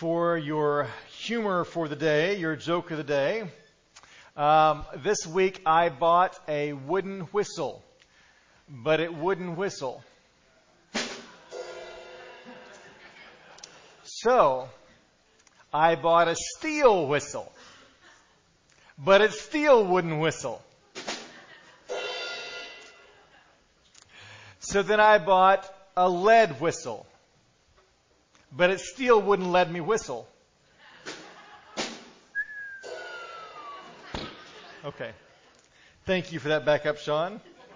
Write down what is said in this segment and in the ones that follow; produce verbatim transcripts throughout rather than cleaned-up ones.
for your humor for the day, your joke of the day. Um, this week I bought a wooden whistle, but it wouldn't whistle. So I bought a steel whistle, but it still wouldn't whistle. So then I bought a lead whistle, but it still wouldn't let me whistle. Okay. Thank you for that backup, Sean.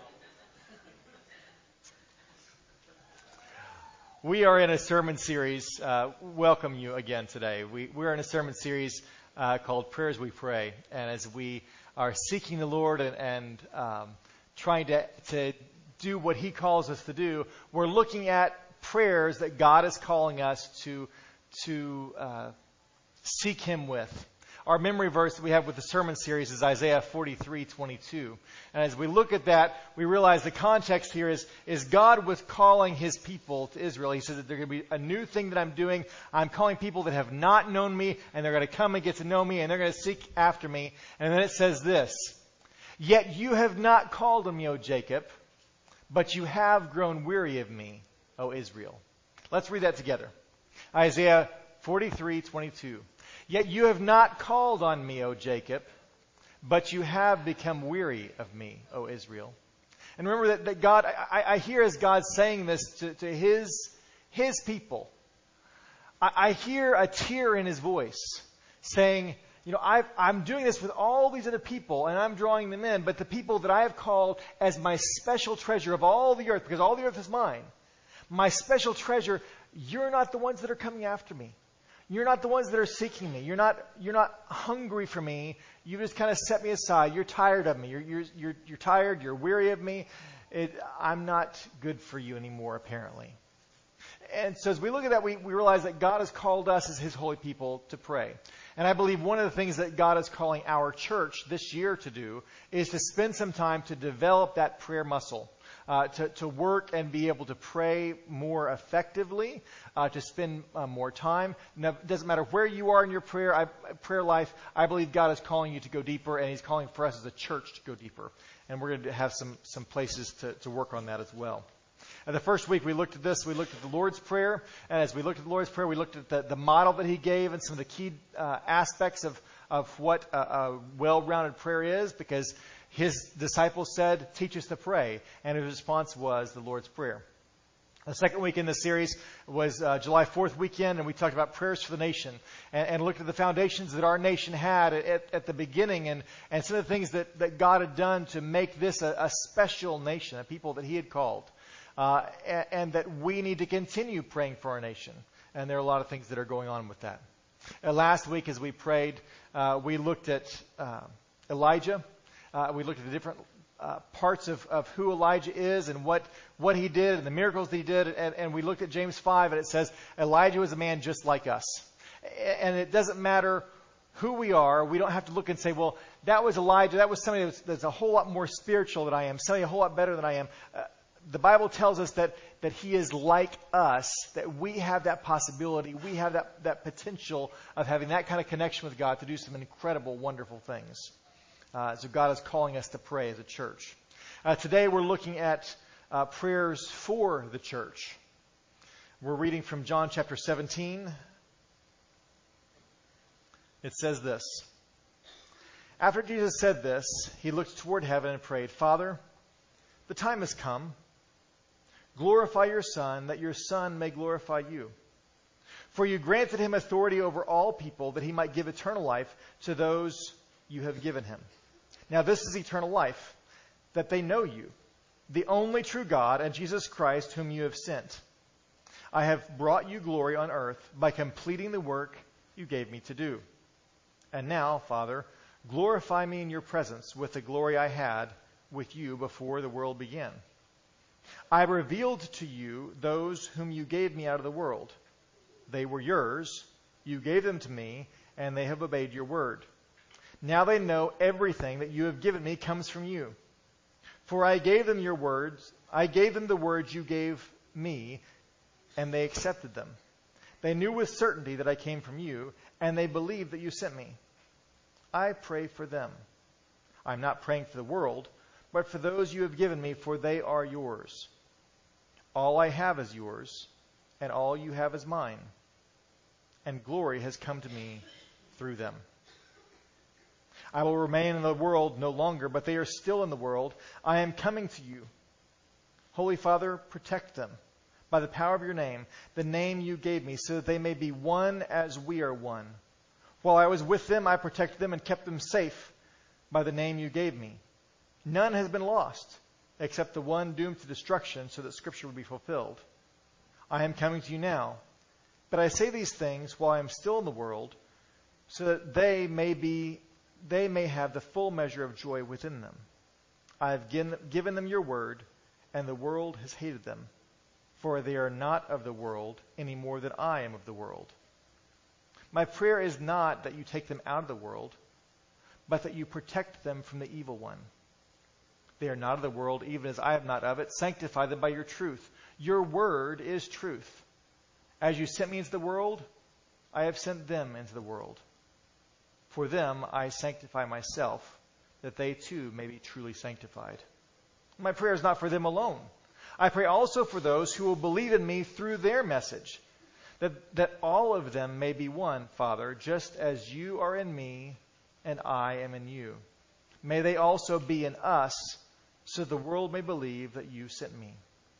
We are in a sermon series. Uh, welcome you again today. We, we're in a sermon series uh, called Prayers We Pray. And as we are seeking the Lord and, and um, trying to, to do what He calls us to do, we're looking at prayers that God is calling us to, to uh, seek Him with. Our memory verse that we have with the sermon series is Isaiah forty-three twenty-two. And as we look at that, we realize the context here is, is God was calling His people to Israel. He says that there's going to be a new thing that I'm doing. I'm calling people that have not known me, and they're going to come and get to know me, and they're going to seek after me. And then it says this, "Yet you have not called on me, O Jacob, but you have grown weary of me, O Israel." Let's read that together. Isaiah forty-three twenty-two. "Yet you have not called on me, O Jacob, but you have become weary of me, O Israel." And remember that, that God, I, I hear as God saying this to, to his, his people. I, I hear a tear in His voice saying, you know, I've, I'm doing this with all these other people and I'm drawing them in, but the people that I have called as my special treasure of all the earth, because all the earth is mine, my special treasure, you're not the ones that are coming after me. You're not the ones that are seeking me. You're not, you're not hungry for me. You just kind of set me aside. You're tired of me. You're, you're, you're, you're tired. You're weary of me. It, I'm not good for you anymore, apparently. And so as we look at that, we, we realize that God has called us as His holy people to pray. And I believe one of the things that God is calling our church this year to do is to spend some time to develop that prayer muscle. Uh, to, to work and be able to pray more effectively, uh, to spend uh, more time. Now, it doesn't matter where you are in your prayer I, prayer life. I believe God is calling you to go deeper, and He's calling for us as a church to go deeper. And we're going to have some some places to, to work on that as well. And the first week we looked at this, we looked at the Lord's Prayer. And as we looked at the Lord's Prayer, we looked at the, the model that He gave and some of the key uh, aspects of, of what a, a well-rounded prayer is, because His disciples said, "Teach us to pray." And His response was the Lord's Prayer. The second week in the series was uh, July fourth weekend, and we talked about prayers for the nation and, and looked at the foundations that our nation had at, at the beginning and, and some of the things that, that God had done to make this a, a special nation, a people that He had called, uh, and, and that we need to continue praying for our nation. And there are a lot of things that are going on with that. Uh, last week as we prayed, uh, we looked at uh, Elijah. Uh, we looked at the different uh, parts of, of who Elijah is and what, what he did and the miracles that he did. And, and we looked at James five, and it says Elijah was a man just like us. And it doesn't matter who we are. We don't have to look and say, well, that was Elijah. That was somebody that's, that's a whole lot more spiritual than I am, somebody a whole lot better than I am. Uh, the Bible tells us that, that he is like us, that we have that possibility. We have that, that potential of having that kind of connection with God to do some incredible, wonderful things. Uh, so God is calling us to pray as a church. Uh, today we're looking at uh, prayers for the church. We're reading from John chapter seventeen. It says this. After Jesus said this, He looked toward heaven and prayed, "Father, the time has come. Glorify your Son, that your Son may glorify you. For you granted Him authority over all people, that He might give eternal life to those you have given Him. Now this is eternal life, that they know you, the only true God, and Jesus Christ, whom you have sent. I have brought you glory on earth by completing the work you gave me to do. And now, Father, glorify me in your presence with the glory I had with you before the world began. I revealed to you those whom you gave me out of the world. They were yours, you gave them to me, and they have obeyed your word. Now they know everything that you have given me comes from you. For I gave them your words, I gave them the words you gave me, and they accepted them. They knew with certainty that I came from you, and they believed that you sent me. I pray for them. I'm not praying for the world, but for those you have given me, for they are yours. All I have is yours, and all you have is mine. And glory has come to me through them. I will remain in the world no longer, but they are still in the world. I am coming to you. Holy Father, protect them by the power of your name, the name you gave me, so that they may be one as we are one. While I was with them, I protected them and kept them safe by the name you gave me. None has been lost, except the one doomed to destruction, so that Scripture would be fulfilled. I am coming to you now, but I say these things while I am still in the world, so that they may be, they may have the full measure of joy within them. I have given them your word, and the world has hated them, for they are not of the world any more than I am of the world. My prayer is not that you take them out of the world, but that you protect them from the evil one. They are not of the world, even as I am not of it. Sanctify them by your truth. Your word is truth. As you sent me into the world, I have sent them into the world. For them I sanctify myself, that they too may be truly sanctified. My prayer is not for them alone. I pray also for those who will believe in me through their message, that, that all of them may be one, Father, just as you are in me and I am in you. May they also be in us, so the world may believe that you sent me.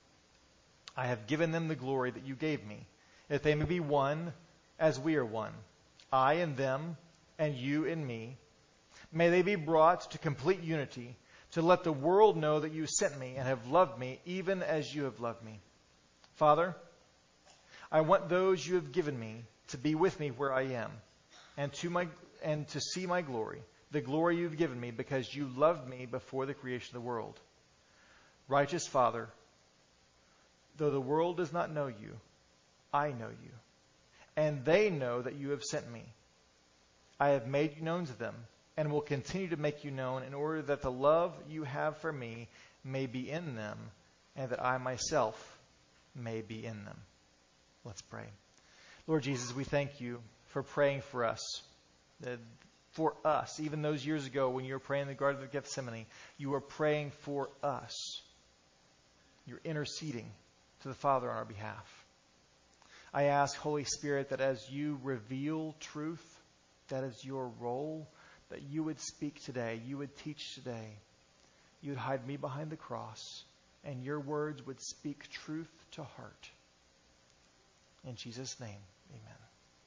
I have given them the glory that you gave me, that they may be one as we are one, I in them and you in me. May they be brought to complete unity, to let the world know that you sent me and have loved me even as you have loved me. Father, I want those you have given me to be with me where I am, and to my and to see my glory, the glory you've given me because you loved me before the creation of the world. Righteous Father, though the world does not know you, I know you, and they know that you have sent me. I have made you known to them, and will continue to make you known, in order that the love you have for me may be in them, and that I myself may be in them. Let's pray. Lord Jesus, we thank you for praying for us. That for us, even those years ago when you were praying in the Garden of Gethsemane, you were praying for us. You're interceding to the Father on our behalf. I ask, Holy Spirit, that as you reveal truth, that is your role, that you would speak today, you would teach today, you would hide me behind the cross, and your words would speak truth to heart. In Jesus' name, amen.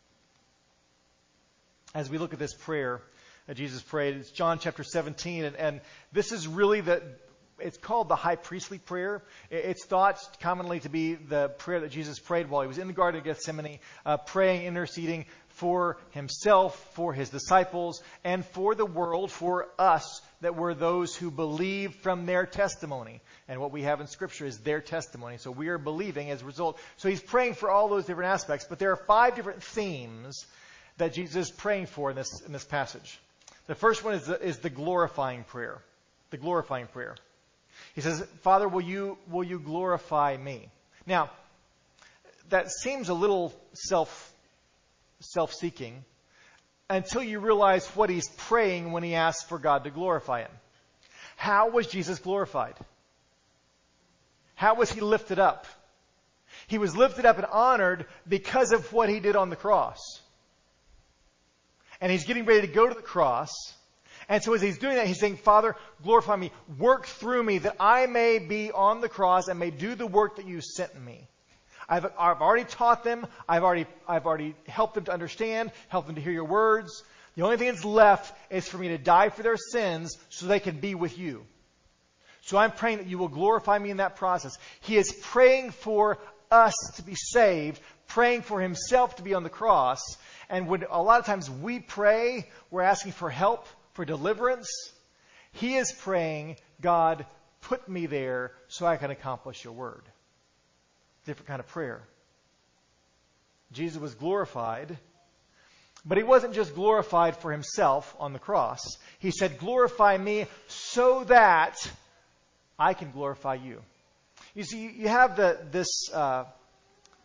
As we look at this prayer that Jesus prayed, it's John chapter seventeen, and, and this is really the, it's called the high priestly prayer. It's thought commonly to be the prayer that Jesus prayed while he was in the Garden of Gethsemane, uh, praying, interceding for himself, for his disciples, and for the world, for us that were those who believe from their testimony. And what we have in Scripture is their testimony. So we are believing as a result. So he's praying for all those different aspects, but there are five different themes that Jesus is praying for in this in this passage. The first one is the, is the glorifying prayer. The glorifying prayer. He says, Father, will you will you glorify me? Now, that seems a little self self-seeking until you realize what he's praying when he asks for God to glorify him. How was Jesus glorified? How was he lifted up? He was lifted up and honored because of what he did on the cross. And he's getting ready to go to the cross. And so as he's doing that, he's saying, Father, glorify me. Work through me that I may be on the cross and may do the work that you sent me. I've, I've already taught them. I've already, I've already helped them to understand, helped them to hear your words. The only thing that's left is for me to die for their sins so they can be with you. So I'm praying that you will glorify me in that process. He is praying for us to be saved, praying for himself to be on the cross. And when a lot of times we pray, we're asking for help, for deliverance. He is praying, God, put me there so I can accomplish your word. Different kind of prayer. Jesus was glorified, but he wasn't just glorified for himself on the cross. He said, glorify me so that I can glorify you. You see, you have the, this uh,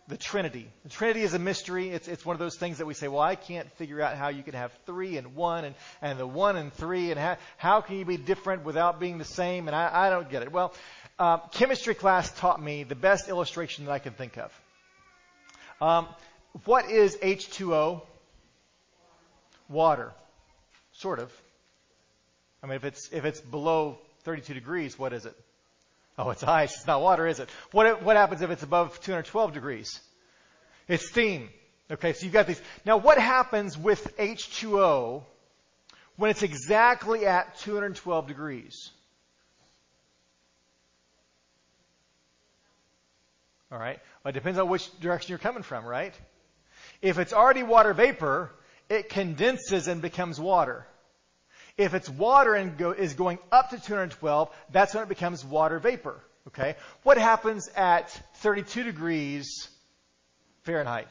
the Trinity. The Trinity is a mystery. It's it's one of those things that we say, well, I can't figure out how you can have three and one and, and the one and three, and how, how can you be different without being the same? And I, I don't get it. Well, uh, chemistry class taught me the best illustration that I can think of. Um, what is H two O? Water. Sort of. I mean, if it's if it's below thirty-two degrees, what is it? Oh, it's ice. It's not water, is it? What what happens if it's above two hundred twelve degrees? It's steam. Okay, so you've got these. Now, what happens with H two O when it's exactly at two hundred twelve degrees? All right. Well, it depends on which direction you're coming from, right? If it's already water vapor, it condenses and becomes water. If it's water and go, is going up to two hundred twelve, that's when it becomes water vapor. Okay? What happens at thirty-two degrees Fahrenheit?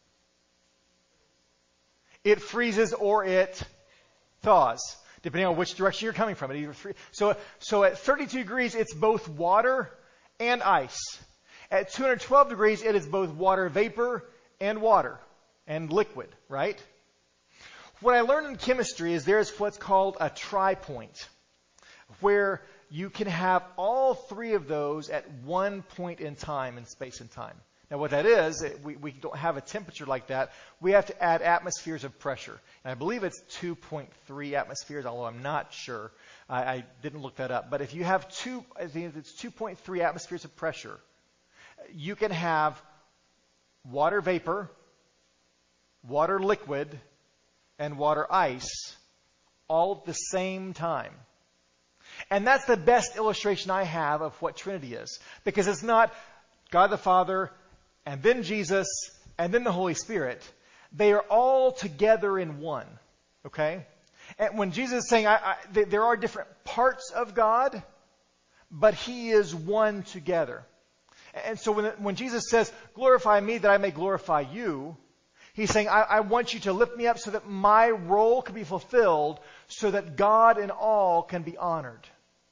It freezes or it thaws, depending on which direction you're coming from. It either free, so, so at thirty-two degrees, it's both water and ice. At two hundred twelve degrees, it is both water vapor and water and liquid, right? What I learned in chemistry is there's what's called a tri-point, where you can have all three of those at one point in time in space and time. Now, what that is, it, we, we don't have a temperature like that. We have to add atmospheres of pressure. And I believe it's two point three atmospheres, although I'm not sure. I, I didn't look that up. But if you have two, I think it's two point three atmospheres of pressure, you can have water vapor, water liquid, and water ice all at the same time. And that's the best illustration I have of what Trinity is. Because it's not God the Father, and then Jesus, and then the Holy Spirit. They are all together in one. Okay? And when Jesus is saying, I, I, th- there are different parts of God, but He is one together. And so when, when Jesus says, glorify me that I may glorify you, He's saying, I, I want you to lift me up so that my role can be fulfilled, so that God in all can be honored.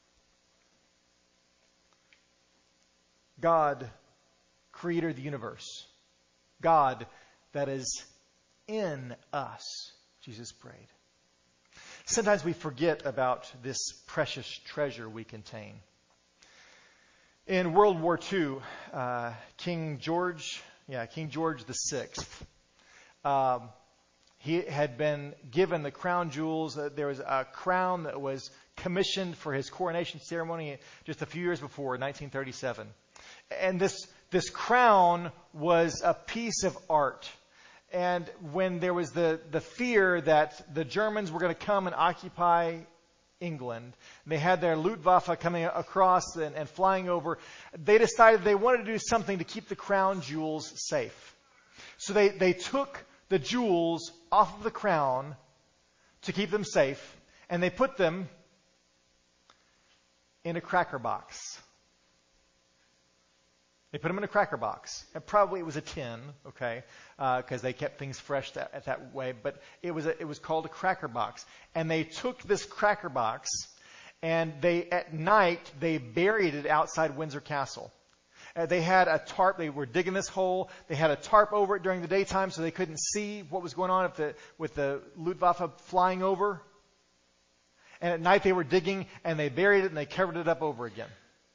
God, creator of the universe. God that is in us, Jesus prayed. Sometimes we forget about this precious treasure we contain. In World War Two, uh, King George, yeah, King George the Sixth, Um, he had been given the crown jewels. Uh, there was a crown that was commissioned for his coronation ceremony just a few years before, nineteen thirty-seven. And this this crown was a piece of art. And when there was the, the fear that the Germans were going to come and occupy England, and they had their Luftwaffe coming across and, and flying over, they decided they wanted to do something to keep the crown jewels safe. So they, they took the jewels off of the crown to keep them safe, and they put them in a cracker box. They put them in a cracker box. And probably it was a tin, okay, because uh, they kept things fresh that, that way. But it was a, it was called a cracker box. And they took this cracker box, and they at night they buried it outside Windsor Castle. Uh, they had a tarp. They were digging this hole. They had a tarp over it during the daytime so they couldn't see what was going on if the, with the Luftwaffe flying over. And at night they were digging, and they buried it, and they covered it up over again.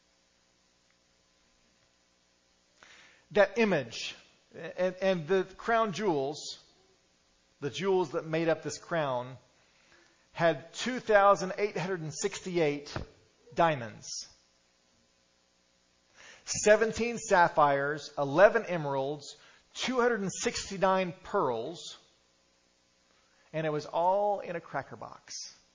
That image and, and the crown jewels, the jewels that made up this crown, had two thousand eight hundred sixty-eight diamonds, seventeen sapphires, eleven emeralds, two hundred sixty-nine pearls, and it was all in a cracker box.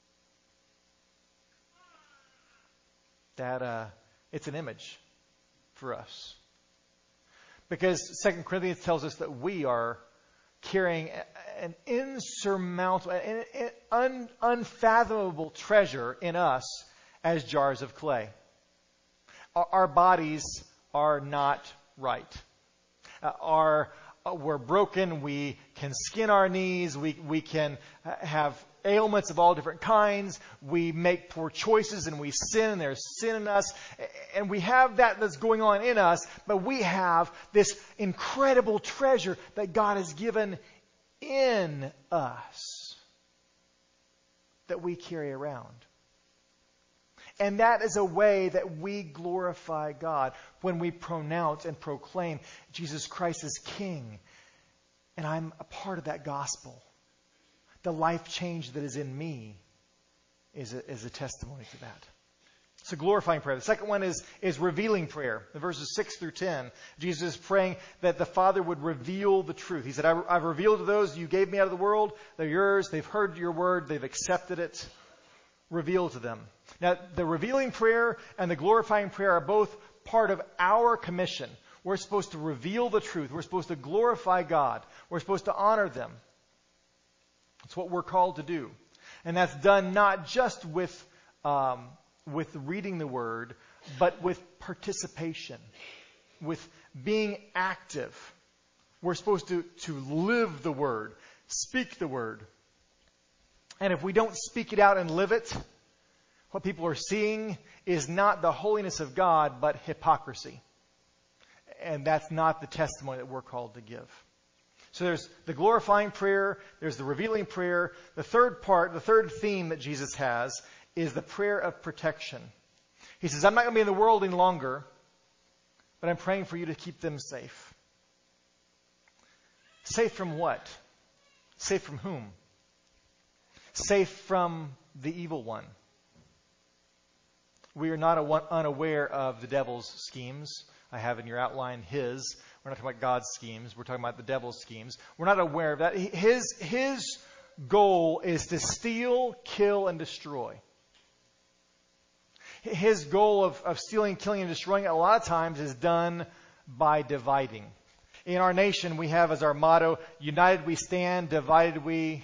That uh, it's an image for us. Because Second Corinthians tells us that we are carrying an insurmountable, an un, unfathomable treasure in us as jars of clay. Our, our bodies are not right. Uh, our, uh, we're broken. We can skin our knees. We, we can have ailments of all different kinds. We make poor choices and we sin, and there's sin in us. And we have that that's going on in us, but we have this incredible treasure that God has given in us that we carry around. And that is a way that we glorify God when we pronounce and proclaim Jesus Christ as King. And I'm a part of that gospel. The life change that is in me is a, is a testimony to that. So glorifying prayer. The second one is, is revealing prayer. In verses six through ten, Jesus is praying that the Father would reveal the truth. He said, I, I've revealed to those you gave me out of the world. They're yours. They've heard your word. They've accepted it. Reveal to them. Now, the revealing prayer and the glorifying prayer are both part of our commission. We're supposed to reveal the truth. We're supposed to glorify God. We're supposed to honor them. That's what we're called to do. And that's done not just with um, with reading the word, but with participation, with being active. We're supposed to, to live the word, speak the word. And if we don't speak it out and live it, what people are seeing is not the holiness of God, but hypocrisy. And that's not the testimony that we're called to give. So there's the glorifying prayer, there's the revealing prayer. The third part, the third theme that Jesus has is the prayer of protection. He says, I'm not going to be in the world any longer, but I'm praying for you to keep them safe. Safe from what? Safe from whom? Safe from the evil one. We are not unaware of the devil's schemes. I have in your outline his. We're not talking about God's schemes. We're talking about the devil's schemes. We're not aware of that. His, his goal is to steal, kill, and destroy. His goal of, of stealing, killing, and destroying a lot of times is done by dividing. In our nation, we have as our motto, united we stand, divided we...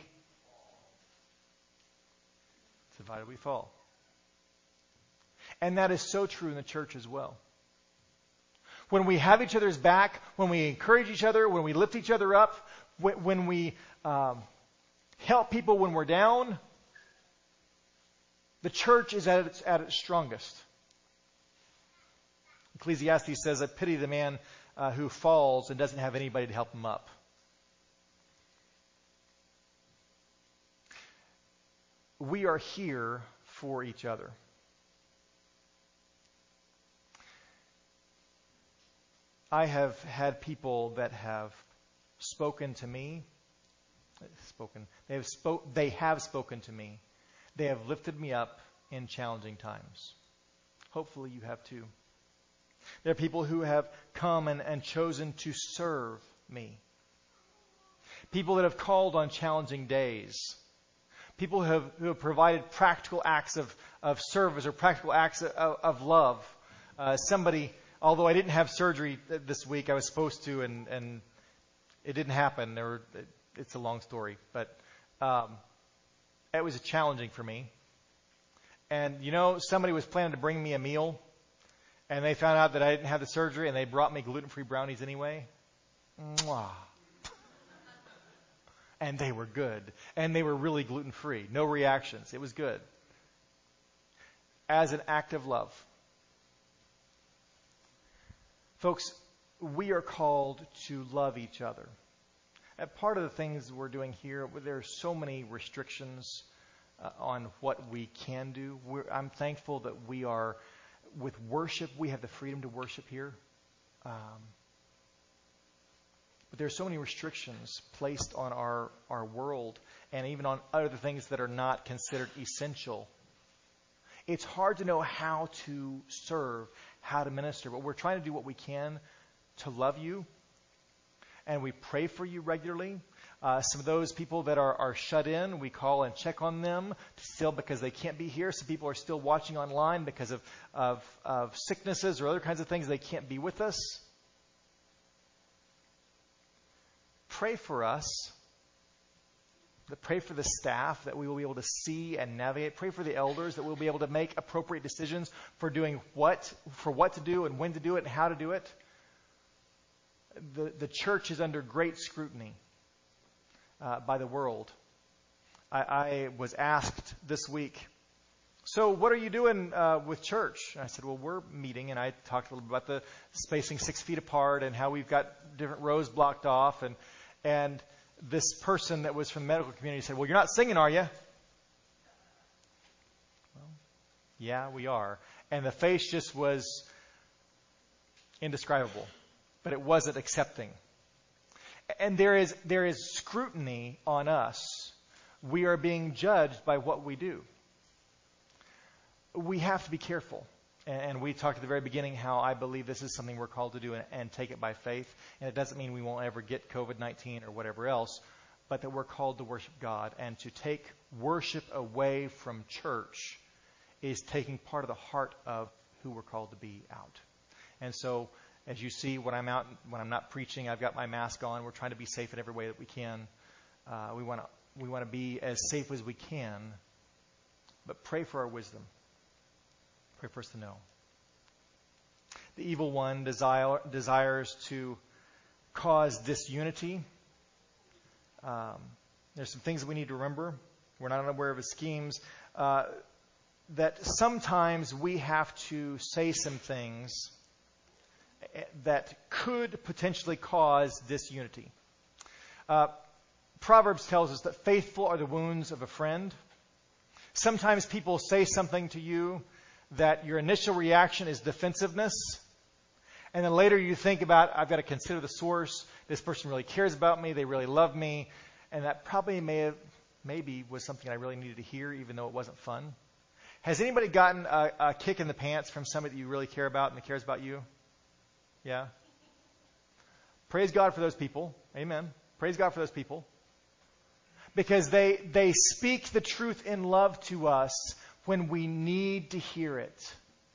divided we fall. And that is so true in the church as well. When we have each other's back, when we encourage each other, when we lift each other up, when we um, help people when we're down, the church is at its, at its strongest. Ecclesiastes says, I pity the man uh, who falls and doesn't have anybody to help him up. We are here for each other. I have had people that have spoken to me, spoken, they have, spoke, they have spoken to me. They have lifted me up in challenging times. Hopefully you have too. There are people who have come and, and chosen to serve me. People that have called on challenging days. People who have, who have provided practical acts of, of service or practical acts of, of love. Uh, somebody, although I didn't have surgery this week, I was supposed to, and, and it didn't happen. There were, it, it's a long story, but um, it was challenging for me. And, you know, somebody was planning to bring me a meal, and they found out that I didn't have the surgery, and they brought me gluten-free brownies anyway. Mwah. And they were good. And they were really gluten-free. No reactions. It was good. As an act of love. Folks, we are called to love each other. And part of the things we're doing here, there are so many restrictions uh, on what we can do. We're, I'm thankful that we are, with worship, we have the freedom to worship here. Um, But there are so many restrictions placed on our, our world and even on other things that are not considered essential. It's hard to know how to serve, how to minister, but we're trying to do what we can to love you. And we pray for you regularly. Uh, some of those people that are, are shut in, we call and check on them still because they can't be here. Some people are still watching online because of, of, of sicknesses or other kinds of things. They can't be with us. Pray for us. Pray for the staff that we will be able to see and navigate. Pray for the elders that we'll be able to make appropriate decisions for doing what, for what to do and when to do it and how to do it. The, the church is under great scrutiny uh, by the world. I, I was asked this week, so what are you doing uh, with church? And I said, well, we're meeting, and I talked a little bit about the spacing six feet apart and how we've got different rows blocked off. And and this person that was from the medical community said, well, you're not singing, are you? Well, yeah, we are. And the face just was indescribable, but it wasn't accepting. And there is there is scrutiny on us. We are being judged by what we do. We have to be careful. And we talked at the very beginning how I believe this is something we're called to do and, and take it by faith. And it doesn't mean we won't ever get covid nineteen or whatever else, but that we're called to worship God. And to take worship away from church is taking part of the heart of who we're called to be out. And so, as you see, when I'm out, when I'm not preaching, I've got my mask on. We're trying to be safe in every way that we can. Uh, we want to we want to be as safe as we can, but pray for our wisdom. Pray for us to know. The evil one desire, desires to cause disunity. Um, there's some things that we need to remember. We're not unaware of his schemes. Uh, that sometimes we have to say some things that could potentially cause disunity. Uh, Proverbs tells us that faithful are the wounds of a friend. Sometimes people say something to you that your initial reaction is defensiveness. And then later you think about, I've got to consider the source. This person really cares about me. They really love me. And that probably may have, maybe was something I really needed to hear, even though it wasn't fun. Has anybody gotten a, a kick in the pants from somebody that you really care about and that cares about you? Yeah? Praise God for those people. Amen. Praise God for those people. Because they, they speak the truth in love to us when we need to hear it.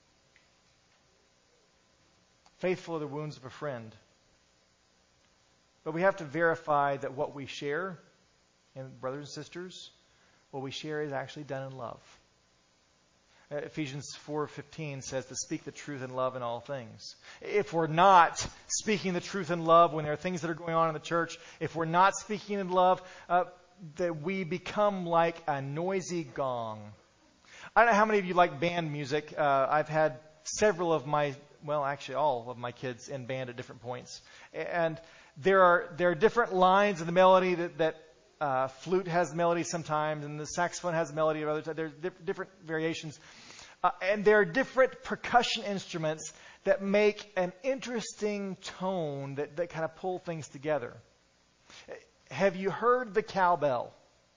Faithful are the wounds of a friend. But we have to verify that what we share, and brothers and sisters, what we share is actually done in love. Uh, Ephesians four fifteen says to speak the truth in love in all things. If we're not speaking the truth in love when there are things that are going on in the church, if we're not speaking in love, uh, that we become like a noisy gong. I don't know how many of you like band music. Uh, I've had several of my, well, actually all of my kids in band at different points. And there are there are different lines of the melody that, that uh, flute has melody sometimes, and the saxophone has melody of other times. There's di- different variations. Uh, and there are different percussion instruments that make an interesting tone that, that kind of pull things together. Have you heard the cowbell?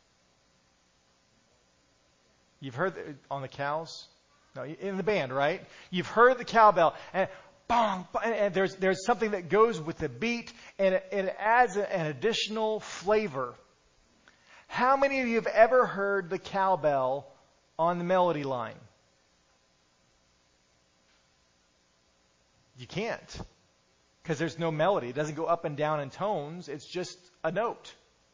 You've heard the, on the cows? No, in the band, right? You've heard the cowbell. And bong, bong, and there's there's something that goes with the beat, and it, it adds a, an additional flavor. How many of you have ever heard the cowbell on the melody line? You can't, because there's no melody. It doesn't go up and down in tones. It's just a note.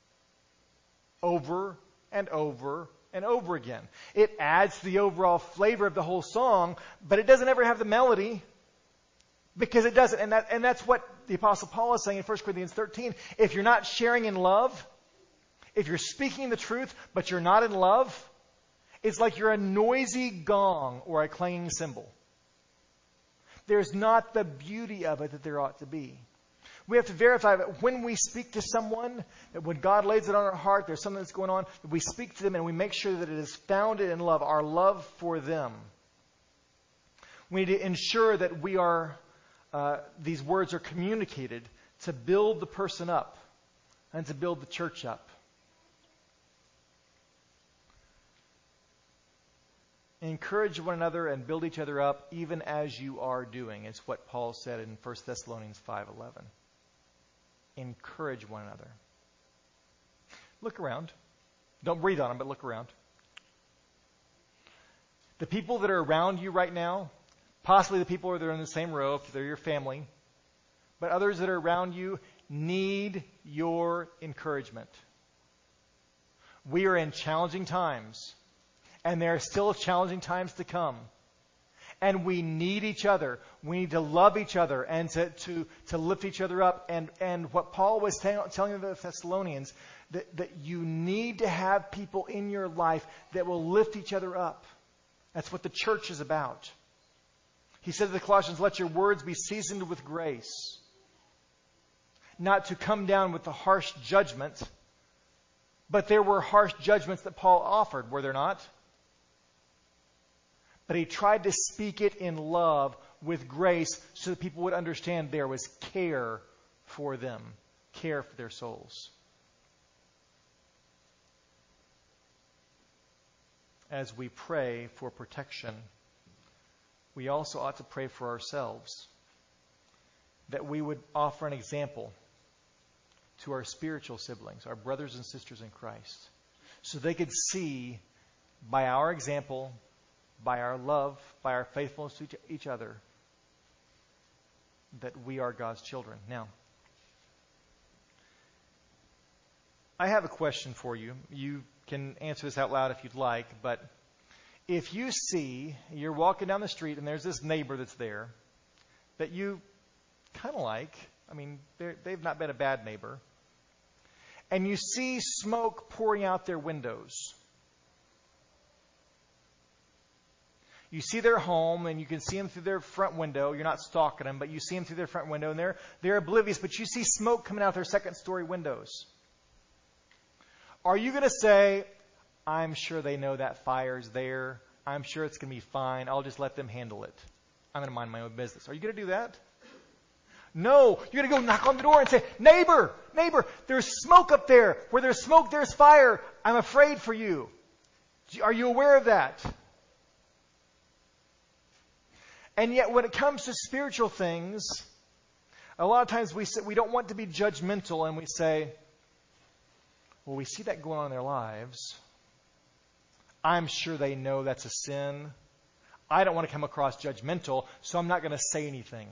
Over and over and over again. It adds to the overall flavor of the whole song, but it doesn't ever have the melody, because it doesn't. And that and that's what the Apostle Paul is saying in First Corinthians thirteen. If you're not sharing in love, if you're speaking the truth, but you're not in love, it's like you're a noisy gong or a clanging cymbal. There's not the beauty of it that there ought to be. We have to verify that when we speak to someone, that when God lays it on our heart, there's something that's going on, that we speak to them and we make sure that it is founded in love, our love for them. We need to ensure that we are, uh, these words are communicated to build the person up and to build the church up. Encourage one another and build each other up, even as you are doing. It's what Paul said in First Thessalonians five eleven. Encourage one another. Look around. Don't breathe on them, but look around. The people that are around you right now, possibly the people that are in the same row, if they're your family, but others that are around you need your encouragement. We are in challenging times. And there are still challenging times to come. And we need each other. We need to love each other and to, to, to lift each other up. And, and what Paul was t- telling the Thessalonians, that, that you need to have people in your life that will lift each other up. That's what the church is about. He said to the Colossians, let your words be seasoned with grace. Not to come down with the harsh judgment. But there were harsh judgments that Paul offered, were there not? But he tried to speak it in love with grace so that people would understand there was care for them, care for their souls. As we pray for protection, we also ought to pray for ourselves, that we would offer an example to our spiritual siblings, our brothers and sisters in Christ, so they could see by our example, by our love, by our faithfulness to each other, that we are God's children. Now, I have a question for you. You can answer this out loud if you'd like, but if you see, you're walking down the street and there's this neighbor that's there that you kind of like, I mean, they've not been a bad neighbor, and you see smoke pouring out their windows. You see their home, and you can see them through their front window. You're not stalking them, but you see them through their front window, and they're they're oblivious, but you see smoke coming out their second-story windows. Are you going to say, I'm sure they know that fire's there. I'm sure it's going to be fine. I'll just let them handle it. I'm going to mind my own business. Are you going to do that? No. You're going to go knock on the door and say, neighbor, neighbor, there's smoke up there. Where there's smoke, there's fire. I'm afraid for you. Are you aware of that? And yet when it comes to spiritual things, a lot of times we say, we don't want to be judgmental, and we say, well, we see that going on in their lives. I'm sure they know that's a sin. I don't want to come across judgmental, so I'm not going to say anything.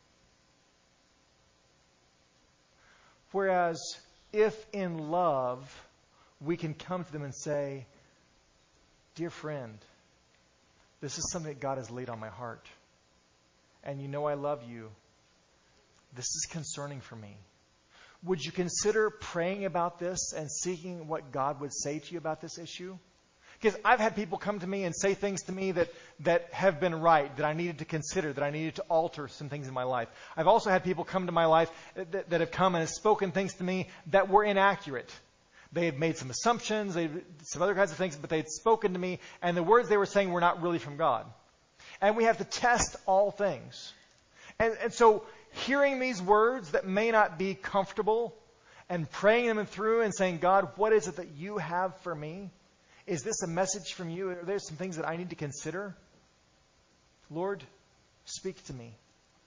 Whereas if in love we can come to them and say, dear friend, this is something that God has laid on my heart. And you know I love you. This is concerning for me. Would you consider praying about this and seeking what God would say to you about this issue? Because I've had people come to me and say things to me that, that have been right, that I needed to consider, that I needed to alter some things in my life. I've also had people come to my life that, that have come and have spoken things to me that were inaccurate. They had made some assumptions, they some other kinds of things, but they had spoken to me, and the words they were saying were not really from God. And we have to test all things. And, and so hearing these words that may not be comfortable and praying them through and saying, God, what is it that you have for me? Is this a message from you? Are there some things that I need to consider? Lord, speak to me.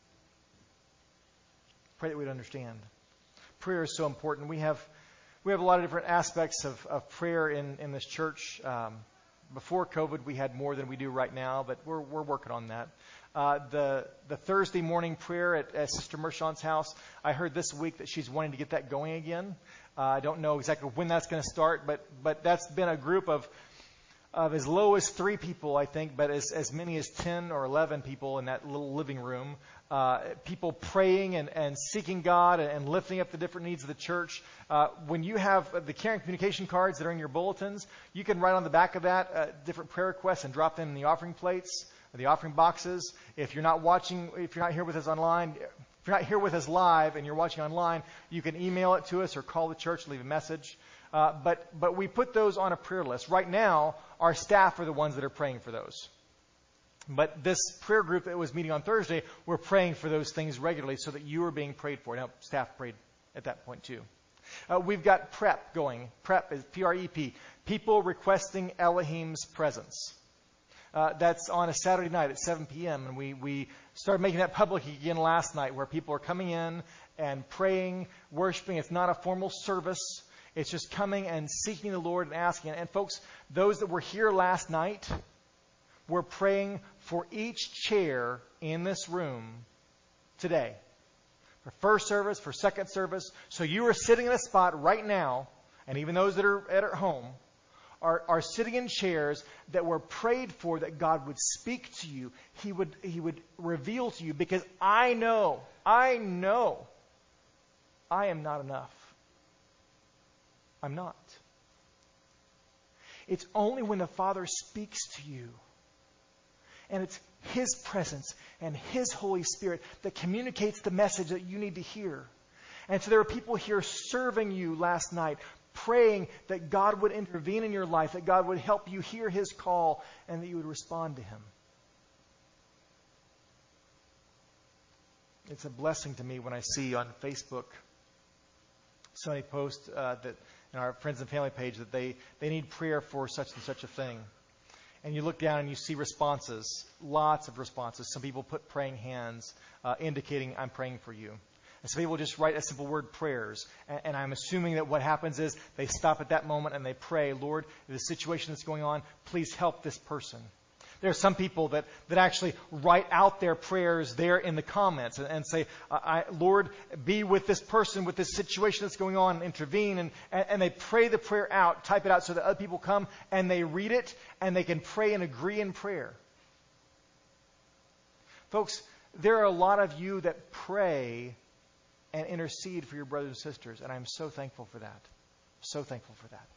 Pray that we'd understand. Prayer is so important. We have we have a lot of different aspects of, of prayer in, in this church. Um, Before COVID, we had more than we do right now, but we're we're working on that. Uh, the the Thursday morning prayer at, at Sister Merchant's house, I heard this week that she's wanting to get that going again. Uh, I don't know exactly when that's going to start, but but that's been a group of of as low as three people, I think, but as as many as ten or eleven people in that little living room. Uh, people praying and, and seeking God and, and lifting up the different needs of the church. Uh, when you have the care and communication cards that are in your bulletins, you can write on the back of that uh, different prayer requests and drop them in the offering plates, or the offering boxes. If you're not watching, if you're not here with us online, if you're not here with us live and you're watching online, you can email it to us or call the church, leave a message. Uh, but but we put those on a prayer list. Right now, our staff are the ones that are praying for those. But this prayer group that was meeting on Thursday, we're praying for those things regularly so that you are being prayed for. Now, staff prayed at that point too. Uh, we've got PrEP going. PrEP is P R E P. People requesting Elohim's presence. Uh, that's on a Saturday night at seven p.m. And we, we started making that public again last night, where people are coming in and praying, worshiping. It's not a formal service. It's just coming and seeking the Lord and asking. And folks, those that were here last night, we're praying for each chair in this room today. For first service, for second service. So you are sitting in a spot right now, and even those that are at home, are, are sitting in chairs that were prayed for that God would speak to you. He would, he would reveal to you, because I know, I know I am not enough. I'm not. It's only when the Father speaks to you, and it's His presence and His Holy Spirit that communicates the message that you need to hear. And so there are people here serving you last night, praying that God would intervene in your life, that God would help you hear His call, and that you would respond to Him. It's a blessing to me when I see on Facebook somebody post uh, that in our friends and family page that they, they need prayer for such and such a thing. And you look down and you see responses, lots of responses. Some people put praying hands, uh, indicating I'm praying for you. And some people just write a simple word, prayers. And, and I'm assuming that what happens is they stop at that moment and they pray, Lord, the situation that's going on, please help this person. There are some people that, that actually write out their prayers there in the comments and, and say, I, Lord, be with this person, with this situation that's going on, and intervene. And, and, and they pray the prayer out, type it out so that other people come and they read it and they can pray and agree in prayer. Folks, there are a lot of you that pray and intercede for your brothers and sisters, and I'm so thankful for that. So thankful for that.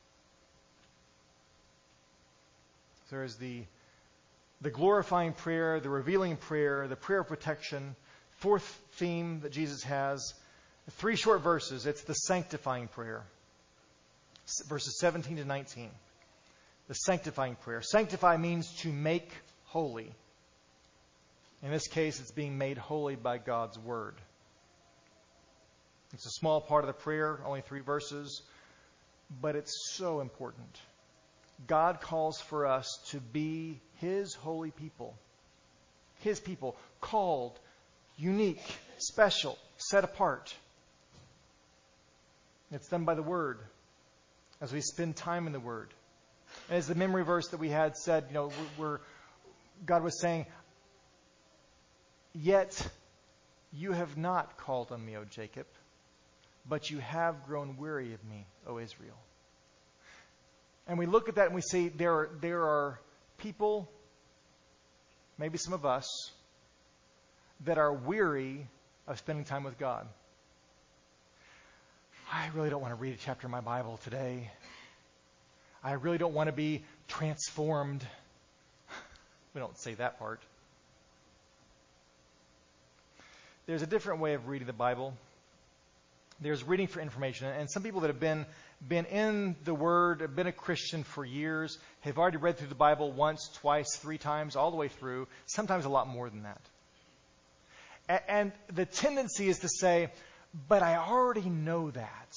There is the The glorifying prayer, the revealing prayer, the prayer of protection. Fourth theme that Jesus has, three short verses. It's the sanctifying prayer. Verses seventeen to nineteen. The sanctifying prayer. Sanctify means to make holy. In this case, it's being made holy by God's Word. It's a small part of the prayer, only three verses, but it's so important. God calls for us to be His holy people. His people, called, unique, special, set apart. It's done by the Word, as we spend time in the Word. And as the memory verse that we had said, you know, we're, God was saying, yet you have not called on me, O Jacob, but you have grown weary of me, O Israel. And we look at that and we say there are, there are people, maybe some of us, that are weary of spending time with God. I really don't want to read a chapter in my Bible today. I really don't want to be transformed. We don't say that part. There's a different way of reading the Bible. There's reading for information. And some people that have been been in the Word, have been a Christian for years, have already read through the Bible once, twice, three times, all the way through, sometimes a lot more than that. A- and the tendency is to say, but I already know that.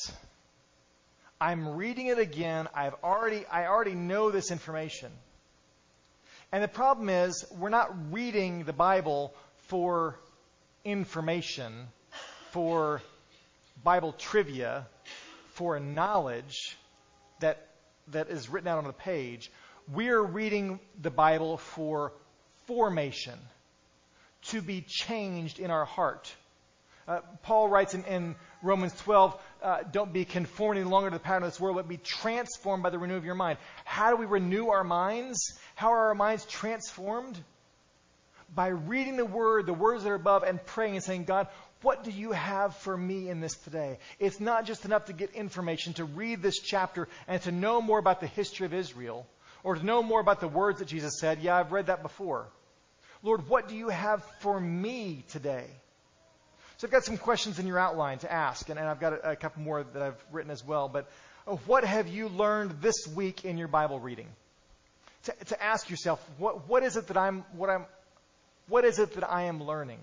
I'm reading it again. I've already, I already know this information. And the problem is, we're not reading the Bible for information, for Bible trivia, for knowledge that that is written out on the page. We're reading the Bible for formation, to be changed in our heart. Uh, Paul writes in, in Romans twelve, uh, don't be conformed any longer to the pattern of this world, but be transformed by the renewal of your mind. How do we renew our minds? How are our minds transformed? By reading the Word, the words that are above, and praying and saying, God, what do you have for me in this today? It's not just enough to get information, to read this chapter and to know more about the history of Israel, or to know more about the words that Jesus said. Yeah, I've read that before. Lord, what do you have for me today? So I've got some questions in your outline to ask, and, and I've got a, a couple more that I've written as well. But uh, what have you learned this week in your Bible reading? To, to ask yourself, what, what is it that I'm, what I'm, what is it that I am learning?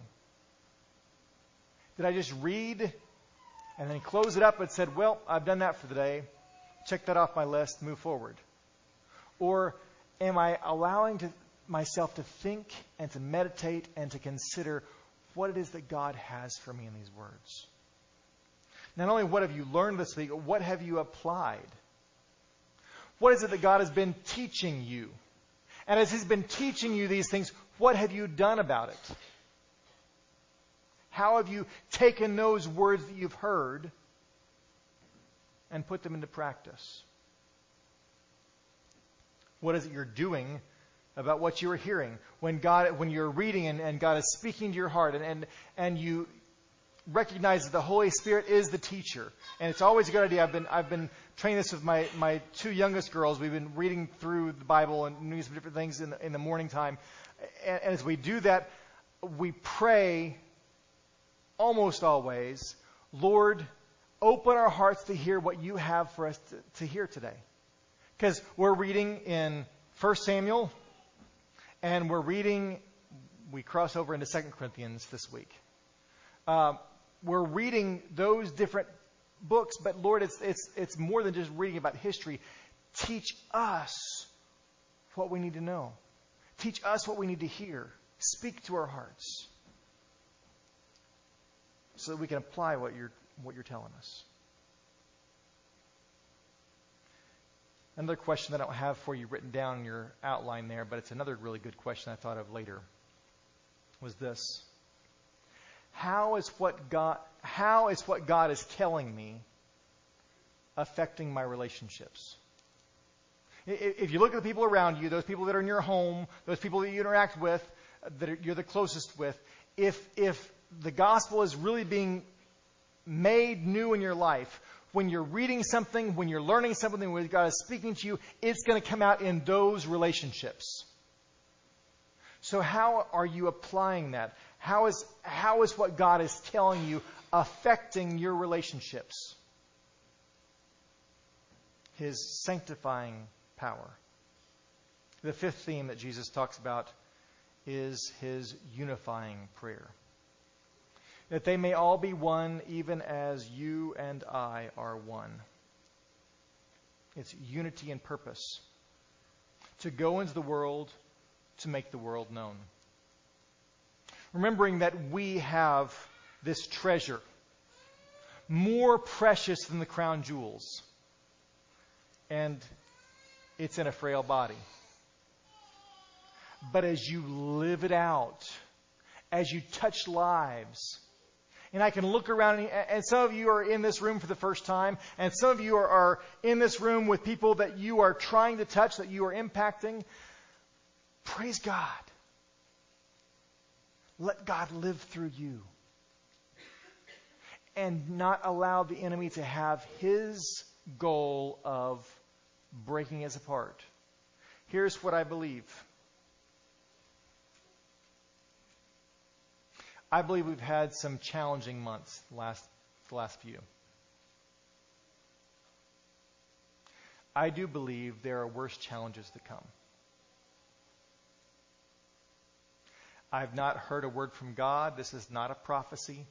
Did I just read and then close it up and said, well, I've done that for the day. Check that off my list, move forward. Or am I allowing to, myself to think and to meditate and to consider what it is that God has for me in these words? Not only what have you learned this week, but what have you applied? What is it that God has been teaching you? And as He's been teaching you these things, what have you done about it? How have you taken those words that you've heard and put them into practice? What is it you're doing about what you are hearing? When God, when you're reading and, and God is speaking to your heart, and, and, and you recognize that the Holy Spirit is the teacher. And it's always a good idea. I've been, I've been training this with my, my two youngest girls. We've been reading through the Bible and doing some different things in the, in the morning time. And, and as we do that, we pray almost always, Lord, open our hearts to hear what you have for us to, to hear today. Because we're reading in First Samuel, and we're reading, we cross over into Second Corinthians this week. Uh, we're reading those different books, but Lord, it's, it's, it's more than just reading about history. Teach us what we need to know. Teach us what we need to hear. Speak to our hearts so that we can apply what you're, what you're telling us. Another question that I don't have for you written down in your outline there, but it's another really good question I thought of later, was this. How is what God, how is what God is telling me affecting my relationships? If you look at the people around you, those people that are in your home, those people that you interact with, that are, you're the closest with, if if the gospel is really being made new in your life, when you're reading something, when you're learning something, when God is speaking to you, it's going to come out in those relationships. So how are you applying that? How is how is what God is telling you affecting your relationships? His sanctifying power. The fifth theme that Jesus talks about is his unifying prayer. That they may all be one, even as you and I are one. It's unity and purpose. To go into the world, to make the world known. Remembering that we have this treasure, more precious than the crown jewels. And it's in a frail body. But as you live it out, as you touch lives, and I can look around, and some of you are in this room for the first time, and some of you are, are in this room with people that you are trying to touch, that you are impacting. Praise God. Let God live through you. And not allow the enemy to have his goal of breaking us apart. Here's what I believe. I believe we've had some challenging months the last, the last few. I do believe there are worse challenges to come. I've not heard a word from God. This is not a prophecy.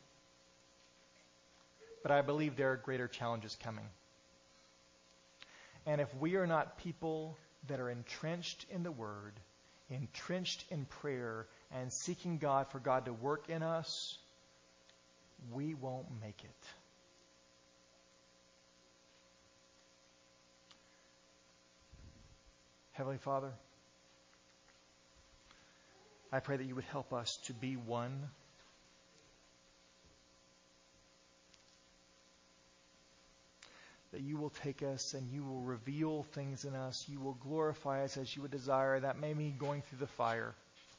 But I believe there are greater challenges coming. And if we are not people that are entrenched in the Word, entrenched in prayer, and seeking God for God to work in us, we won't make it. Heavenly Father, I pray that you would help us to be one. That you will take us and you will reveal things in us. You will glorify us as you would desire. That may mean going through the fire.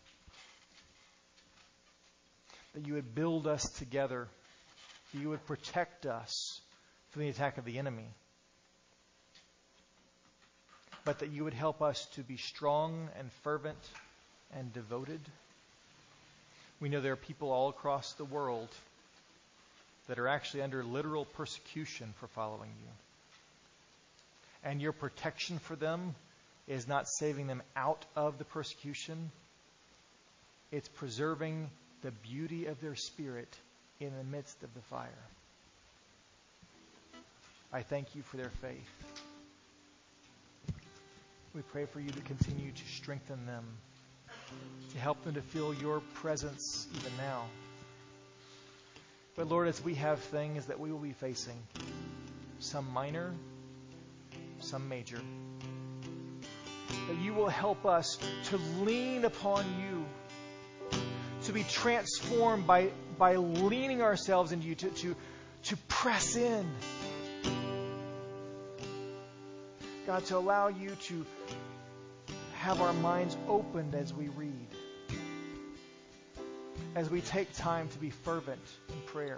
That you would build us together. That you would protect us from the attack of the enemy. But that you would help us to be strong and fervent and devoted. We know there are people all across the world that are actually under literal persecution for following you. And your protection for them is not saving them out of the persecution. It's preserving the beauty of their spirit in the midst of the fire. I thank you for their faith. We pray for you to continue to strengthen them, to help them to feel your presence even now. But Lord, as we have things that we will be facing, some minor, some major, that you will help us to lean upon you, to be transformed by, by leaning ourselves into you, to, to, to press in. God, to allow you to have our minds opened as we read, as we take time to be fervent in prayer.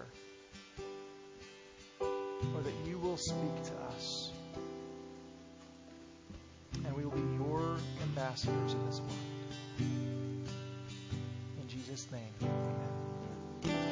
Lord, that you will speak to us, and we will be your ambassadors in this world. In Jesus' name, amen.